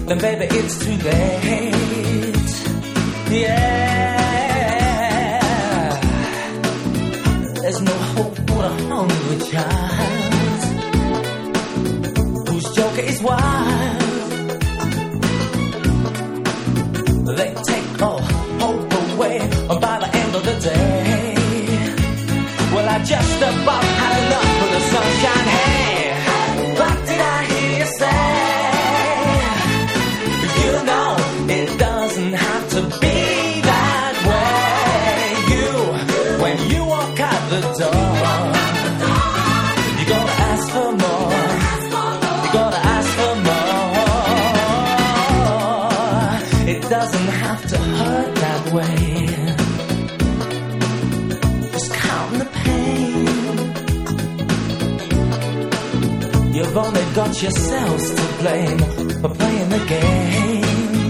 then baby it's too late. Yeah, there's no hope for a hungry child whose joker is wild. They take all hope away by the end of the day. Well, I just about had enough of the sunshine. Hey, what did I hear you say? You know it doesn't have to be that way. When you walk out the door, you gotta ask for more. You gotta ask for more. It doesn't have to hurt that way. Just count the pain. You've only got yourselves to blame for playing the game.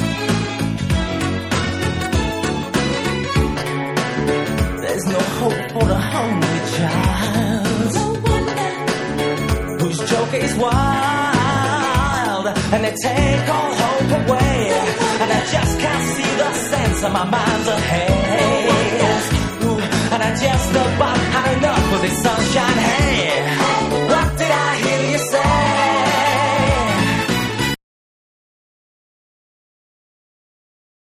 There's no hope for the hungry child whose joke is wild, and they take all hope away. And I just can't see the sense of my mind's ahead. And I just about had enough of this sunshine. Hey,